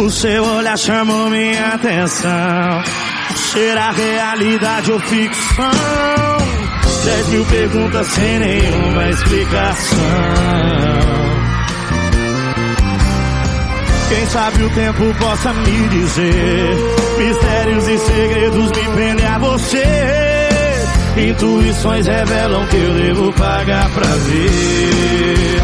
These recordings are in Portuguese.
O seu olhar chamou minha atenção. Será realidade ou ficção? 10 mil perguntas sem nenhuma explicação. Quem sabe o tempo possa me dizer. Mistérios e segredos me prendem a você. Intuições revelam que eu devo pagar pra ver.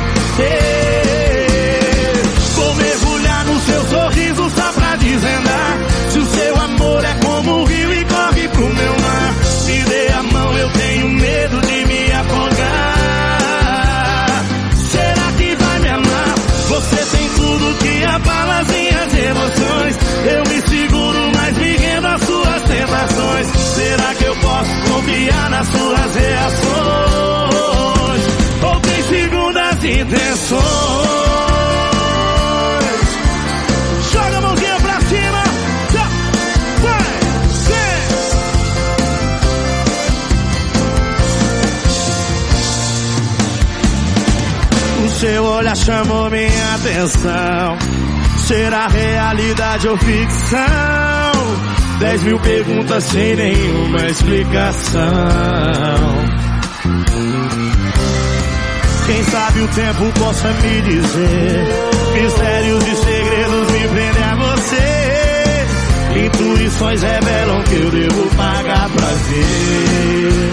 Vou mergulhar no seu sorriso só pra desvendar. Se o seu amor é como o rio e corre pro meu mar, me dê a mão, eu tenho medo de me afogar. Será que vai me amar? Você tem tudo que abala as minhas emoções. Eu me seguro, mas me rendo às suas tentações. Será que eu posso confiar nas suas reações? Ou tem segundas intenções? Joga a mãozinha pra cima. Vai, vem. O seu olhar chamou minha atenção. Será realidade ou ficção? 10 mil perguntas sem nenhuma explicação. Quem sabe o tempo possa me dizer. Mistérios e segredos me prendem a você. Intuições revelam que eu devo pagar pra ver.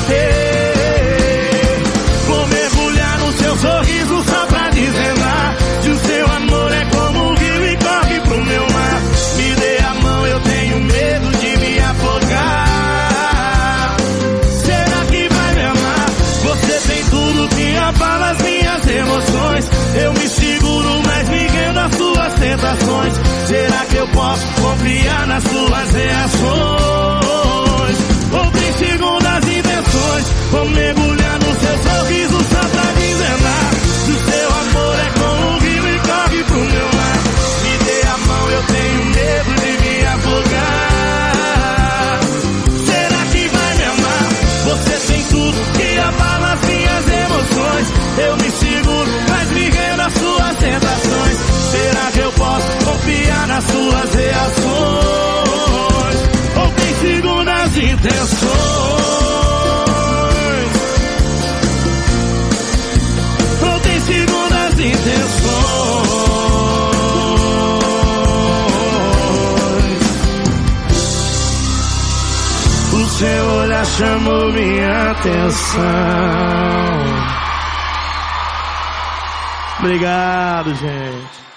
Vou mergulhar no seu sorriso só pra desvendar. Se o seu amor é como o rio e corre pro meu mar, me dê a mão, eu tenho medo de me afogar. Será que vai me amar? Você tem tudo que abala as minhas emoções. Eu me seguro, mas me rendo às suas tentações. Será que eu posso confiar nas suas reações? Ou tem segundas intenções? Vou mergulhar no seu sorriso só pra desvendar. Se o seu amor é como o rio e corre pro meu mar, me dê a mão, eu tenho medo de me afogar. Será que vai me amar? Você tem tudo que abala as minhas emoções. Eu me seguro, mas me rendo às suas tentações. Será que eu posso confiar nas suas reações? Ou tem segundas intenções? Ou tem segundas intenções? O seu olhar chamou minha atenção. Obrigado, gente.